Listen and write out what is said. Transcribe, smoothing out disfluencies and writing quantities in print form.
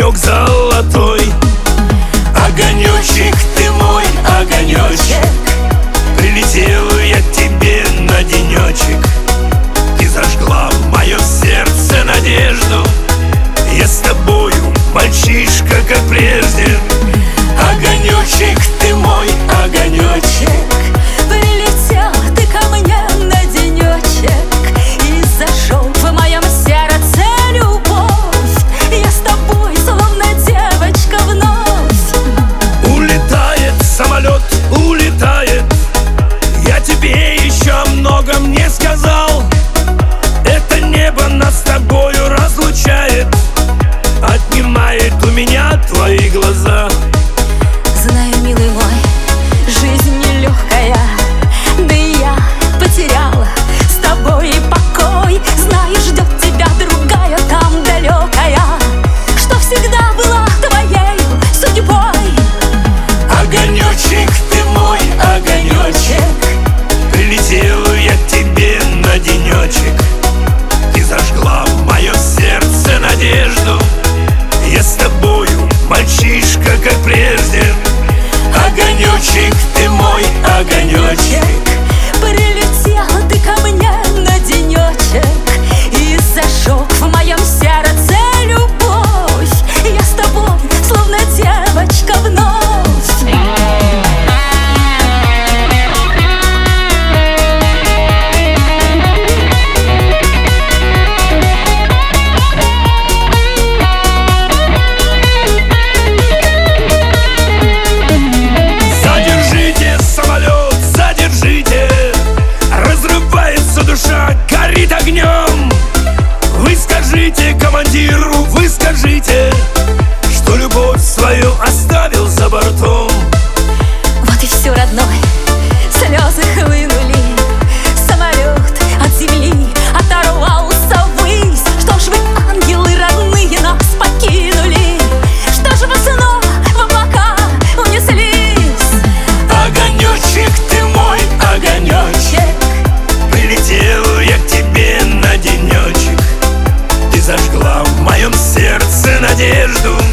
огонек золотой. Огонечек, ты мой огонечек, прилетел я к тебе на денечек. Ты зажгла в моем сердце надежду, я с тобою мальчишка, как прежде. Огонечек, ты мой огонечек, прилетел ты ко мне на денечек и зажег в моем сердце любовь. Я с тобой, словно девочка, вновь. Улетает самолет, улетает, я тебе еще о многом не сказал. Это небо нас с тобою разлучает, отнимает у меня твои глаза. Знаю, милый мой, жизнь нелегкая, да и я потеряла с тобой покой. Знаю, ждет тебя другая там далекая, что всегда была твоей судьбой. Огонечек, ты мой огонечек, прилетел я к тебе на денечек. Ты зажгла в моем сердце надежду, я с тобою мальчишка, как прежде. Огонечек, ты мой огонечек, прилетел ты ко мне на денечек и зажег в моем сердце любовь. Я с тобой, словно девочка, вновь. душа горит огнем. Вы скажите командиру, вы скажите, что любовь свою оставил за бортом. Вот и все, родной, слезы хлынули. Самолет от земли оторвался ввысь. Что ж вы, ангелы родные, нас покинули? Что ж вы снова в облака унеслись? Огонечек, ты мой огонечек, прилетел я к тебе на денечек. Ты зажгла в моем сердце надежду,